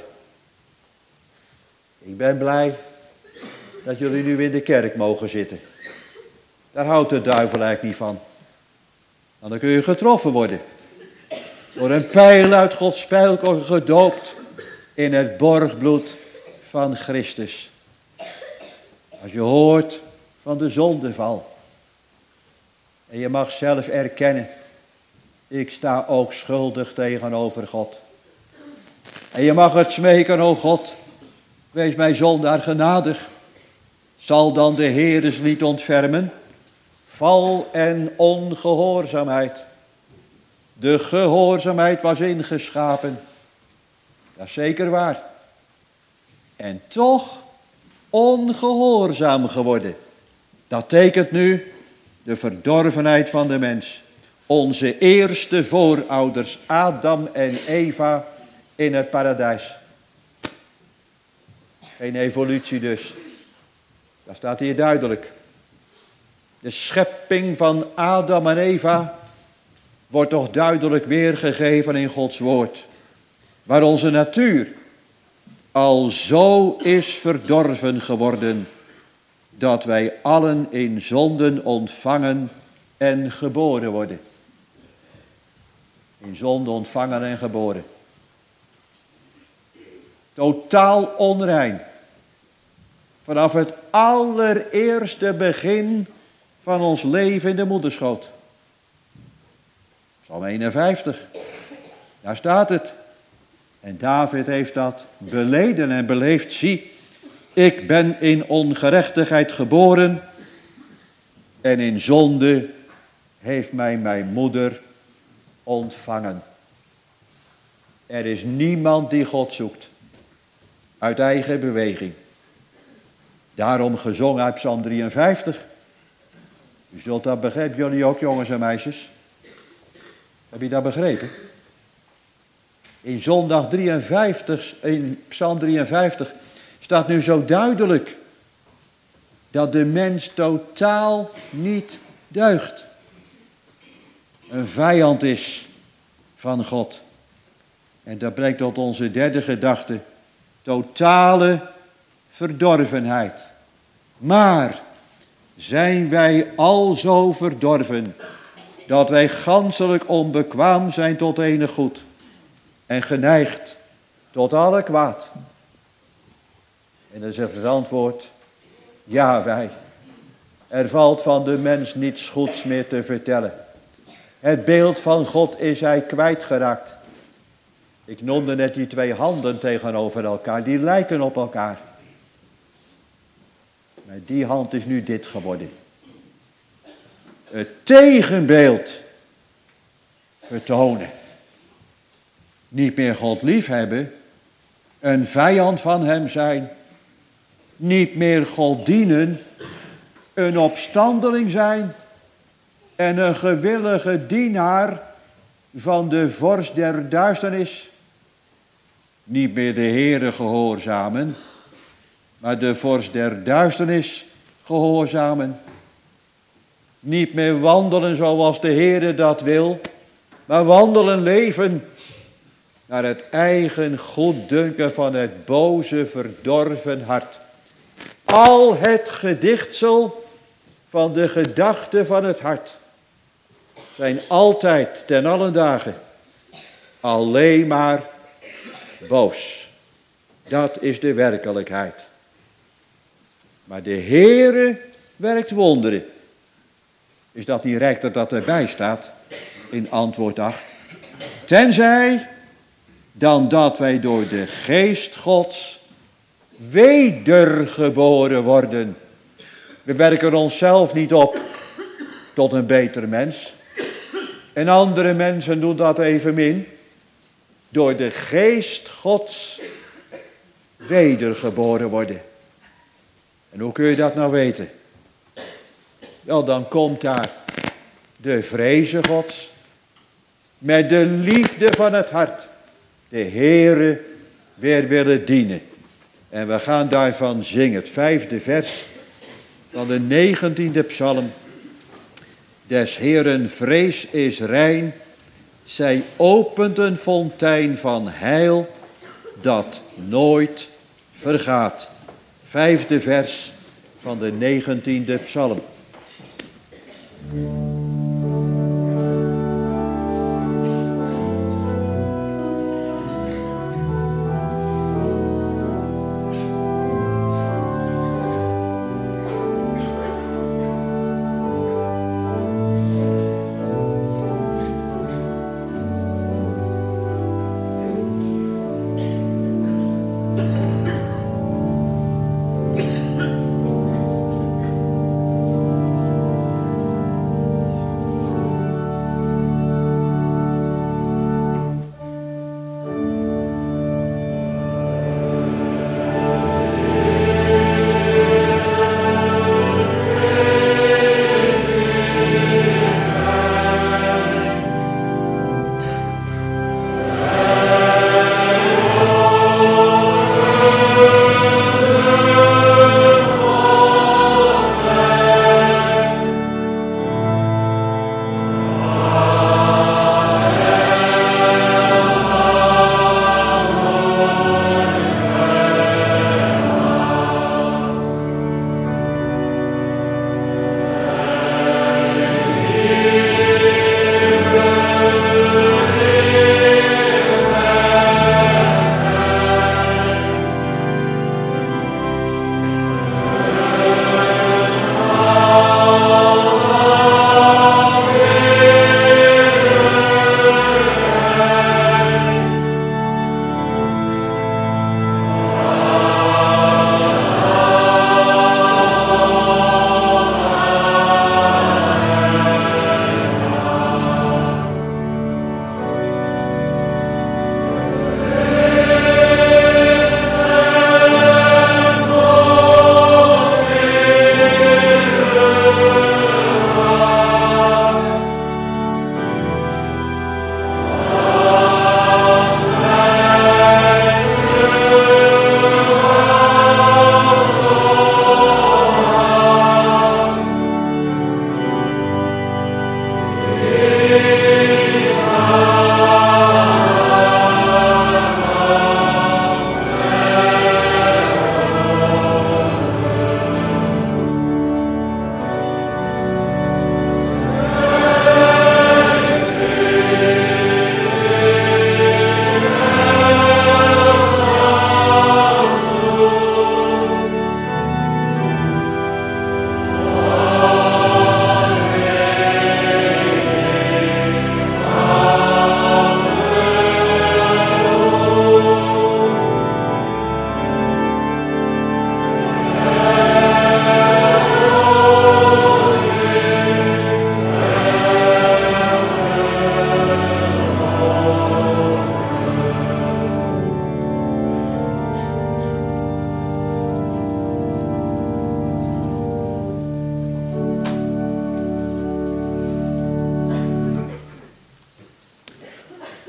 Ik ben blij dat jullie nu in de kerk mogen zitten. Daar houdt de duivel eigenlijk niet van. Want dan kun je getroffen worden. Door een pijl uit Gods pijlkoker gedoopt in het borgbloed van Christus. Als je hoort van de zondeval. En je mag zelf erkennen. Ik sta ook schuldig tegenover God. En je mag het smeken, o God. Wees mij zondaar genadig. Zal dan de Heer eens niet ontfermen? Val en ongehoorzaamheid. De gehoorzaamheid was ingeschapen. Dat is zeker waar. En toch ongehoorzaam geworden. Dat tekent nu de verdorvenheid van de mens. Onze eerste voorouders, Adam en Eva in het paradijs. Geen evolutie dus. Dat staat hier duidelijk. De schepping van Adam en Eva wordt toch duidelijk weergegeven in Gods woord. Waar onze natuur al zo is verdorven geworden, dat wij allen in zonden ontvangen en geboren worden. In zonde ontvangen en geboren. Totaal onrein. Vanaf het allereerste begin van ons leven in de moederschoot. Psalm 51. Daar staat het. En David heeft dat beleden en beleefd. Zie, ik ben in ongerechtigheid geboren. En in zonde heeft mij mijn moeder ontvangen. Er is niemand die God zoekt. Uit eigen beweging. Daarom gezongen uit Psalm 53. U zult dat begrijpen, jullie ook jongens en meisjes. Heb je dat begrepen? In zondag 53, in Psalm 53 staat nu zo duidelijk dat de mens totaal niet deugt. Een vijand is van God. En dat brengt tot onze derde gedachte. Totale verdorvenheid. Maar zijn wij al zo verdorven dat wij ganselijk onbekwaam zijn tot enig goed en geneigd tot alle kwaad. En dan zegt het antwoord, ja wij. Er valt van de mens niets goeds meer te vertellen. Het beeld van God is hij kwijtgeraakt. Ik noemde net die twee handen tegenover elkaar, die lijken op elkaar. Maar die hand is nu dit geworden. Het tegenbeeld vertonen. Niet meer God liefhebben, een vijand van hem zijn. Niet meer God dienen, een opstandeling zijn. En een gewillige dienaar van de vorst der duisternis. Niet meer de Heere gehoorzamen, maar de vorst der duisternis gehoorzamen. Niet meer wandelen zoals de Heere dat wil, maar wandelen leven naar het eigen goeddunken van het boze verdorven hart. Al het gedichtsel van de gedachten van het hart zijn altijd ten allen dagen alleen maar boos. Dat is de werkelijkheid. Maar de Heere werkt wonderen. Is dat niet recht dat erbij staat in antwoord 8? Tenzij dan dat wij door de geest Gods wedergeboren worden. We werken onszelf niet op tot een beter mens. En andere mensen doen dat evenmin. Door de geest Gods wedergeboren worden. En hoe kun je dat nou weten? Wel, dan komt daar de vreze Gods. Met de liefde van het hart. De Heere weer willen dienen. En we gaan daarvan zingen. Het 5e vers van de 19e psalm. Des Heeren vrees is rein. Zij opent een fontein van heil dat nooit vergaat. 5e vers van de 19e psalm.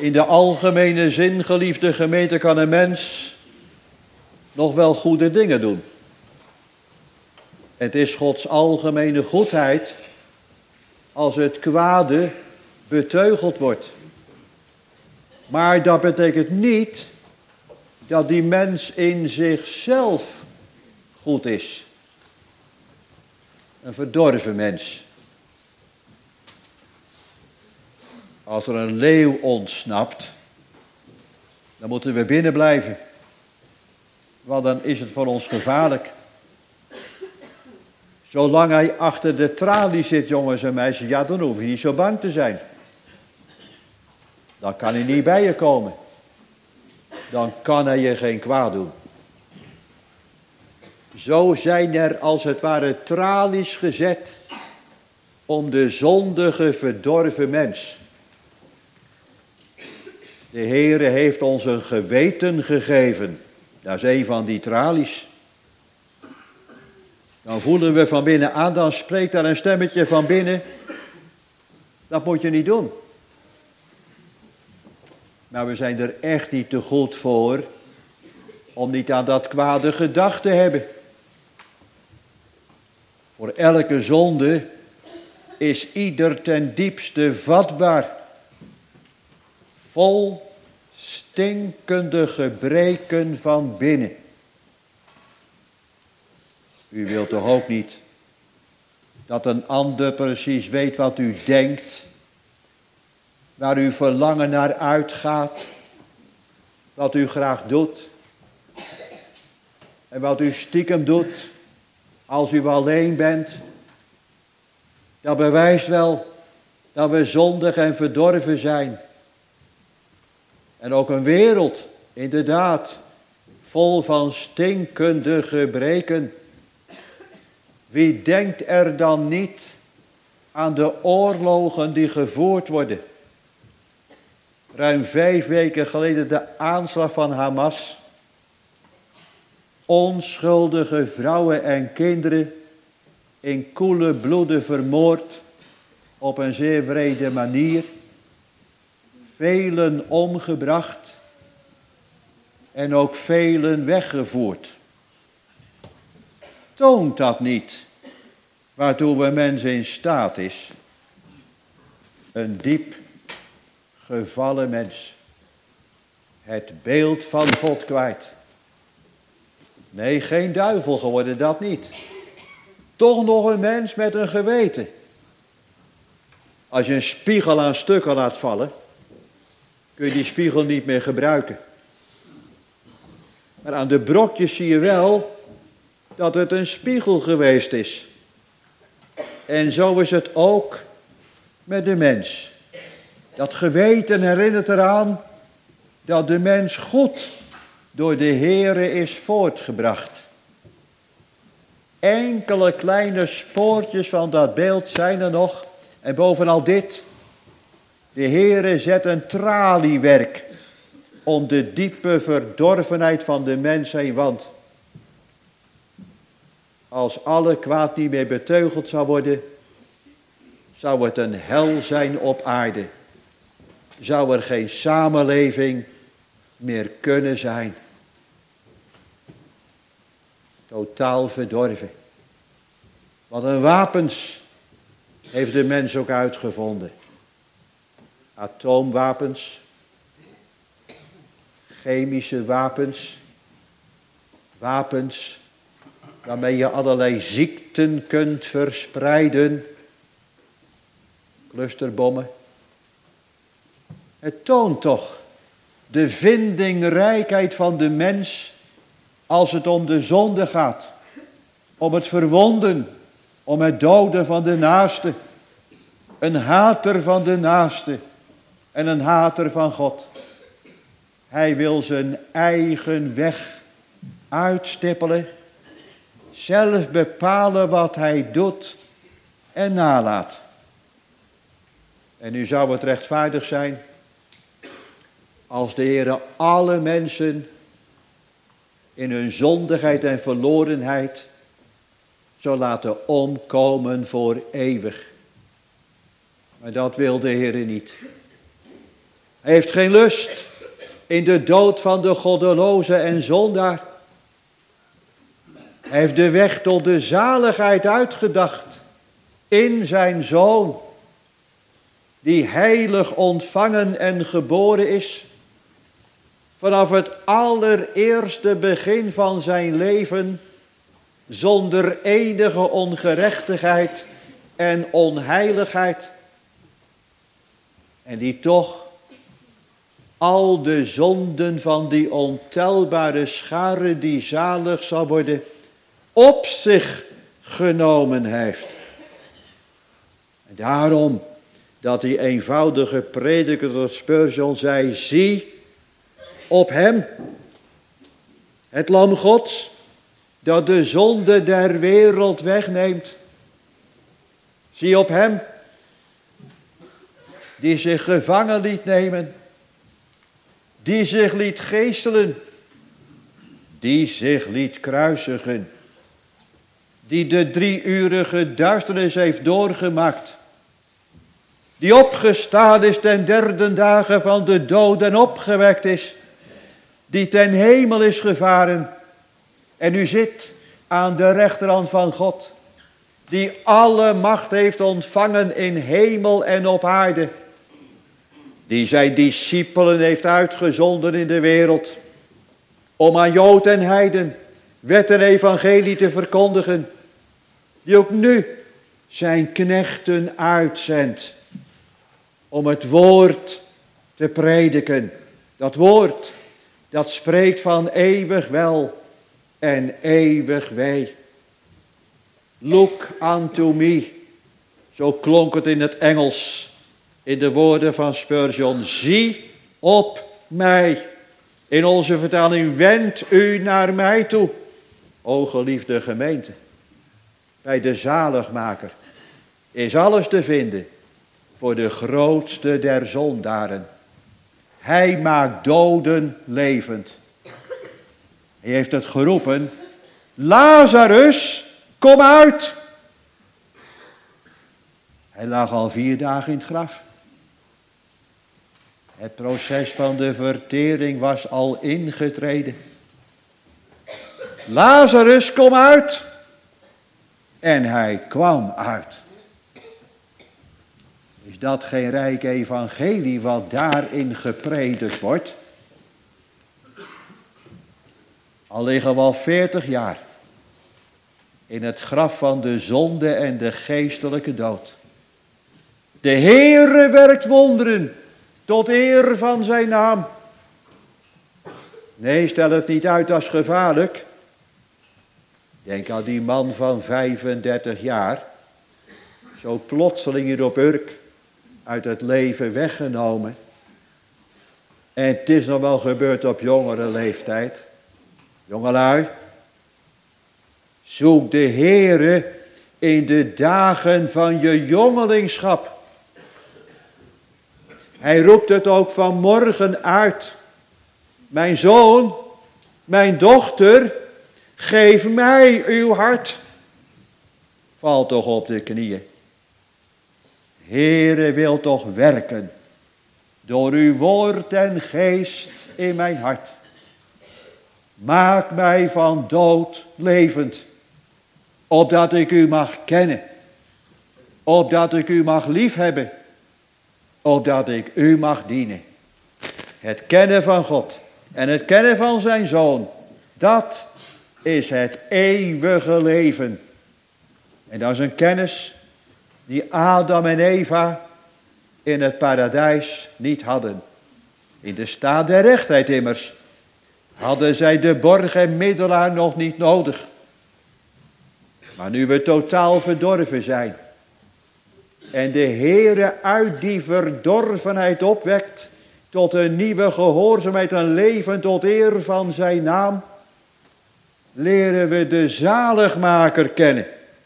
In de algemene zin, geliefde gemeente, kan een mens nog wel goede dingen doen. Het is Gods algemene goedheid als het kwade beteugeld wordt. Maar dat betekent niet dat die mens in zichzelf goed is. Een verdorven mens. Als er een leeuw ontsnapt, dan moeten we binnen blijven. Want dan is het voor ons gevaarlijk. Zolang hij achter de tralie zit, jongens en meisjes, ja, dan hoef je niet zo bang te zijn. Dan kan hij niet bij je komen. Dan kan hij je geen kwaad doen. Zo zijn er als het ware tralies gezet om de zondige, verdorven mens. De Heere heeft ons een geweten gegeven. Dat is een van die tralies. Dan voelen we van binnen aan, dan spreekt daar een stemmetje van binnen. Dat moet je niet doen. Maar we zijn er echt niet te goed voor om niet aan dat kwade gedacht te hebben. Voor elke zonde is ieder ten diepste vatbaar. Vol stinkende gebreken van binnen. U wilt toch ook niet dat een ander precies weet wat u denkt, waar uw verlangen naar uitgaat, wat u graag doet en wat u stiekem doet als u alleen bent. Dat bewijst wel dat we zondig en verdorven zijn. En ook een wereld, inderdaad, vol van stinkende gebreken. Wie denkt er dan niet aan de oorlogen die gevoerd worden? Ruim 5 weken geleden de aanslag van Hamas. Onschuldige vrouwen en kinderen in koele bloeden vermoord op een zeer wrede manier. Velen omgebracht en ook velen weggevoerd. Toont dat niet waartoe een mens in staat is? Een diep gevallen mens. Het beeld van God kwijt. Nee, geen duivel geworden, dat niet. Toch nog een mens met een geweten. Als je een spiegel aan stukken laat vallen, kun je die spiegel niet meer gebruiken. Maar aan de brokjes zie je wel dat het een spiegel geweest is. En zo is het ook met de mens. Dat geweten herinnert eraan dat de mens goed door de Heere is voortgebracht. Enkele kleine spoortjes van dat beeld zijn er nog. En bovenal dit. De Heere zet een traliewerk om de diepe verdorvenheid van de mens heen. Want als alle kwaad niet meer beteugeld zou worden, zou het een hel zijn op aarde. Zou er geen samenleving meer kunnen zijn. Totaal verdorven. Wat een wapens heeft de mens ook uitgevonden. Atoomwapens, chemische wapens, wapens waarmee je allerlei ziekten kunt verspreiden, clusterbommen. Het toont toch de vindingrijkheid van de mens als het om de zonde gaat, om het verwonden, om het doden van de naaste, een hater van de naaste en een hater van God. Hij wil zijn eigen weg uitstippelen, zelf bepalen wat hij doet en nalaat. En nu zou het rechtvaardig zijn als de Heere alle mensen in hun zondigheid en verlorenheid zou laten omkomen voor eeuwig. Maar dat wil de Heere niet. Hij heeft geen lust in de dood van de goddeloze en zondaar. Hij heeft de weg tot de zaligheid uitgedacht in zijn Zoon, die heilig ontvangen en geboren is. Vanaf het allereerste begin van zijn leven, zonder enige ongerechtigheid en onheiligheid. En die toch al de zonden van die ontelbare schare die zalig zal worden, op zich genomen heeft. En daarom dat die eenvoudige prediker tot Spurgeon zei, zie op hem, het lam Gods, dat de zonde der wereld wegneemt. Zie op hem, die zich gevangen liet nemen, die zich liet geestelen, die zich liet kruisigen, die de 3-urige duisternis heeft doorgemaakt, die opgestaan is ten 3e dagen van de dood en opgewekt is, die ten hemel is gevaren en nu zit aan de rechterhand van God, die alle macht heeft ontvangen in hemel en op aarde, die zijn discipelen heeft uitgezonden in de wereld, om aan Jood en Heiden wet en evangelie te verkondigen, die ook nu zijn knechten uitzendt, om het woord te prediken. Dat woord, dat spreekt van eeuwig wel en eeuwig wee. Look unto me, zo klonk het in het Engels, in de woorden van Spurgeon. Zie op mij. In onze vertaling, wend u naar mij toe. O geliefde gemeente, bij de zaligmaker is alles te vinden voor de grootste der zondaren. Hij maakt doden levend. Hij heeft het geroepen, Lazarus, kom uit. Hij lag al 4 dagen in het graf. Het proces van de vertering was al ingetreden. Lazarus, kom uit. En hij kwam uit. Is dat geen rijk evangelie wat daarin gepredikt wordt? Al liggen we al 40 jaar in het graf van de zonde en de geestelijke dood. De Heere werkt wonderen tot eer van zijn naam. Nee, stel het niet uit als gevaarlijk. Denk aan die man van 35 jaar, zo plotseling hier op Urk, uit het leven weggenomen. En het is nog wel gebeurd op jongere leeftijd. Jongelui, zoek de Heere in de dagen van je jongelingschap. Hij roept het ook vanmorgen uit. Mijn zoon, mijn dochter, geef mij uw hart. Val toch op de knieën. Heere wil toch werken door uw woord en geest in mijn hart. Maak mij van dood levend, opdat ik u mag kennen, opdat ik u mag liefhebben, opdat ik u mag dienen. Het kennen van God en het kennen van zijn Zoon, dat is het eeuwige leven. En dat is een kennis die Adam en Eva in het paradijs niet hadden. In de staat der rechtheid immers hadden zij de borg en middelaar nog niet nodig. Maar nu we totaal verdorven zijn en de Heere uit die verdorvenheid opwekt tot een nieuwe gehoorzaamheid en leven tot eer van zijn naam, leren we de zaligmaker kennen.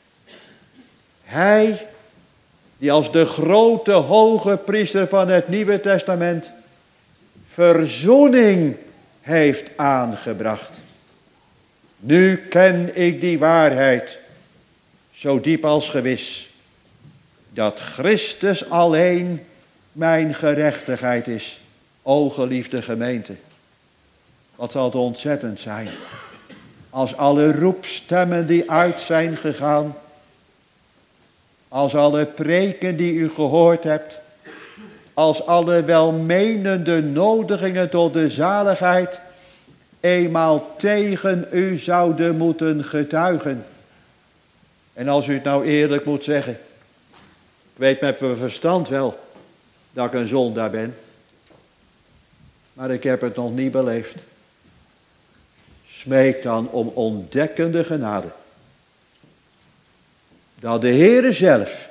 Hij die als de grote hoge priester van het Nieuwe Testament verzoening heeft aangebracht. Nu ken ik die waarheid, zo diep als gewis, dat Christus alleen mijn gerechtigheid is. O geliefde gemeente, wat zal het ontzettend zijn als alle roepstemmen die uit zijn gegaan, als alle preken die u gehoord hebt, als alle welmenende nodigingen tot de zaligheid eenmaal tegen u zouden moeten getuigen. En als u het nou eerlijk moet zeggen, ik weet met mijn verstand wel dat ik een zondaar ben, maar ik heb het nog niet beleefd. Smeek dan om ontdekkende genade. Dat de Heere zelf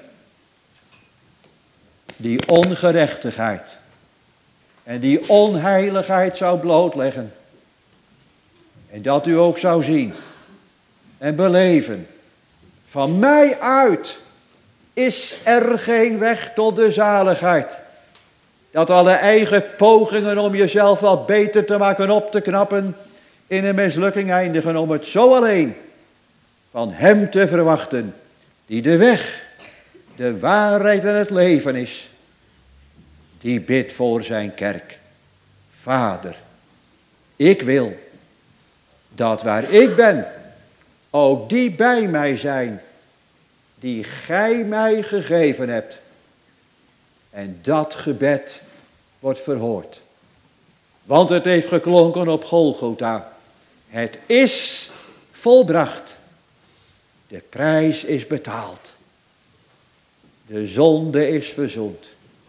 die ongerechtigheid en die onheiligheid zou blootleggen. En dat u ook zou zien en beleven. Van mij uit is er geen weg tot de zaligheid. Dat alle eigen pogingen om jezelf wat beter te maken, op te knappen, in een mislukking eindigen, om het zo alleen van hem te verwachten, die de weg, de waarheid en het leven is, die bidt voor zijn kerk. Vader, ik wil dat waar ik ben, ook die bij mij zijn, die gij mij gegeven hebt. En dat gebed wordt verhoord. Want het heeft geklonken op Golgotha. Het is volbracht. De prijs is betaald. De zonde is verzoend.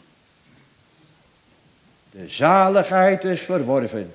De zaligheid is verworven.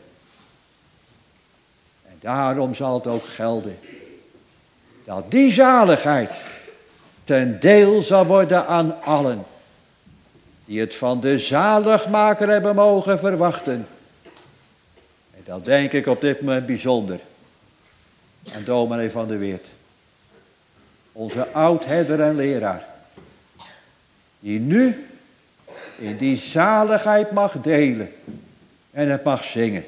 En daarom zal het ook gelden dat die zaligheid ten deel zal worden aan allen die het van de zaligmaker hebben mogen verwachten. En dat denk ik op dit moment bijzonder aan dominee van der Weert, onze oudherder en leraar, die nu in die zaligheid mag delen en het mag zingen.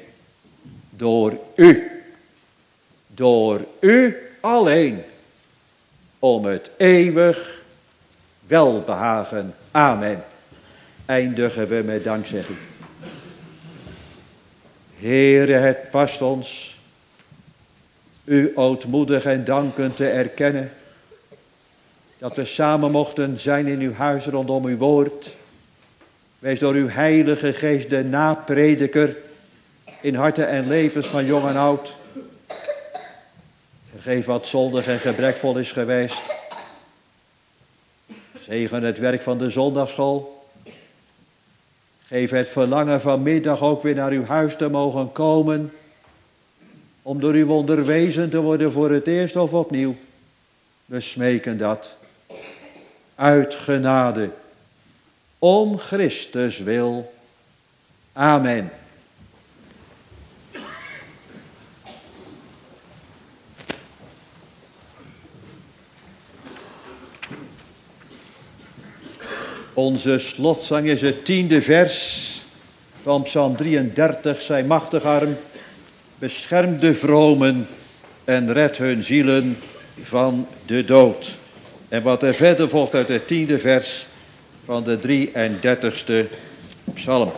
Door u alleen, om het eeuwig welbehagen. Amen. Eindigen we met dankzegging. Heere, het past ons u ootmoedig en dankend te erkennen dat we samen mochten zijn in uw huis rondom uw woord. Wees door uw heilige geest de naprediker in harten en levens van jong en oud. Vergeef wat zondig en gebrekvol is geweest. Zegen het werk van de zondagschool. Geef het verlangen vanmiddag ook weer naar uw huis te mogen komen, om door u onderwezen te worden voor het eerst of opnieuw. We smeken dat. Uit genade. Om Christus wil. Amen. Onze slotzang is het 10e vers van Psalm 33. Zij machtig arm, beschermt de vromen en redt hun zielen van de dood. En wat er verder volgt uit het 10e vers van de 33e psalm.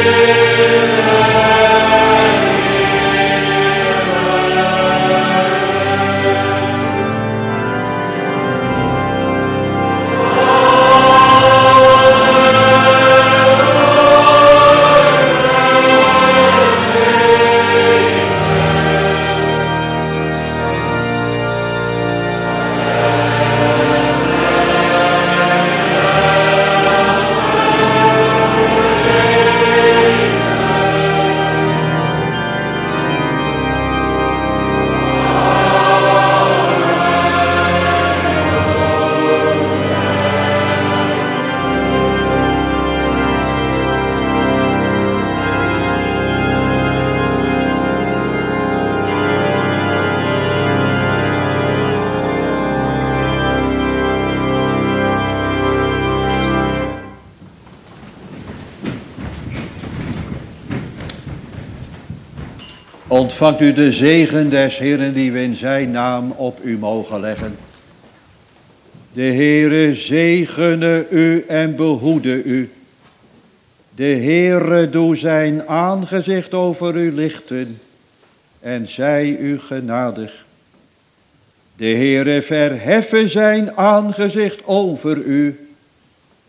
Ontvangt u de zegen des Heeren die we in zijn naam op u mogen leggen. De Heere zegene u en behoede u. De Heere doe zijn aangezicht over u lichten en zij u genadig. De Heere verheffe zijn aangezicht over u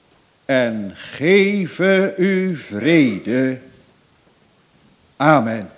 en geven u vrede. Amen.